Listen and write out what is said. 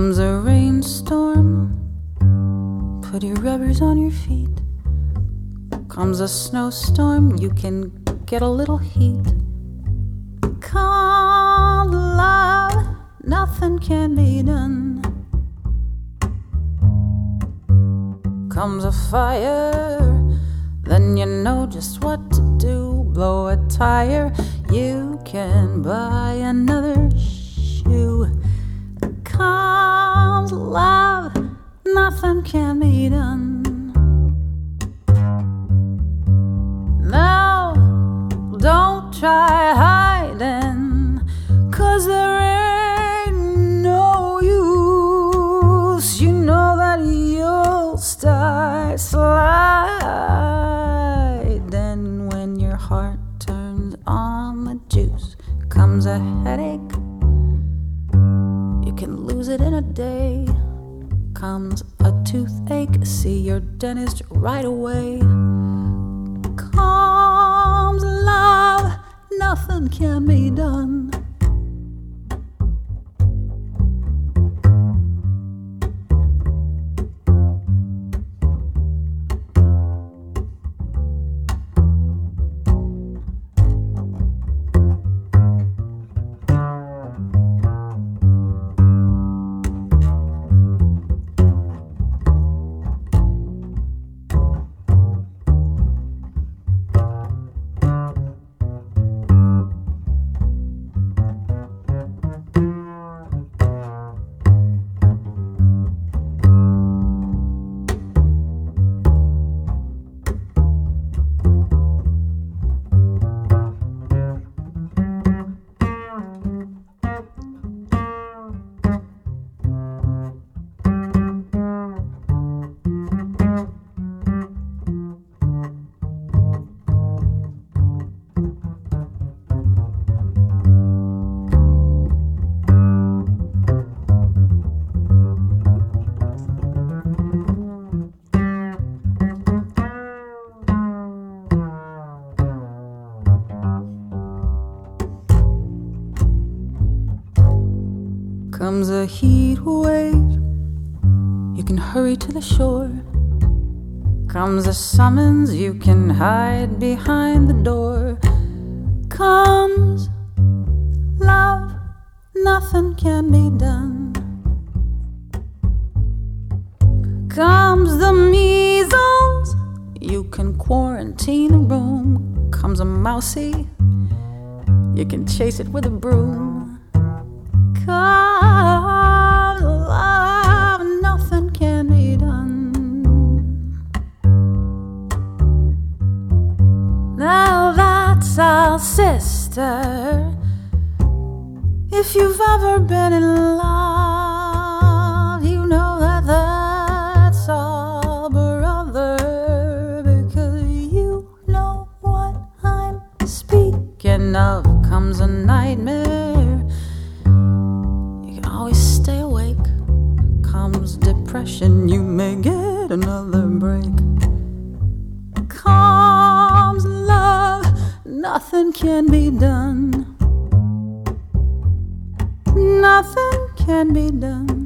Comes a rainstorm, put your rubbers on your feet. Comes a snowstorm, you can get a little heat. Come love, nothing can be done. Comes a fire, then you know just what to do. Blow a tire, you can buy another shoe. Comes love, nothing can be done. Now, don't try hiding, 'cause there ain't no use. You know that you'll start sliding when your heart turns on the juice. Comes a headache, you can lose it in a day. Comes a toothache, see your dentist right away. Comes love, nothing can be done. Comes a heat wave, you can hurry to the shore. Comes a summons, you can hide behind the door. Comes love, nothing can be done. Comes the measles, you can quarantine a room. Comes a mousey, you can chase it with a broom. Come love, nothing can be done. Now that's all, sister. If you've ever been in love, you know that that's all, brother, because you know what I'm speaking of. Comes a nightmare, always stay awake. Comes depression, you may get another break. Comes love, nothing can be done. Nothing can be done.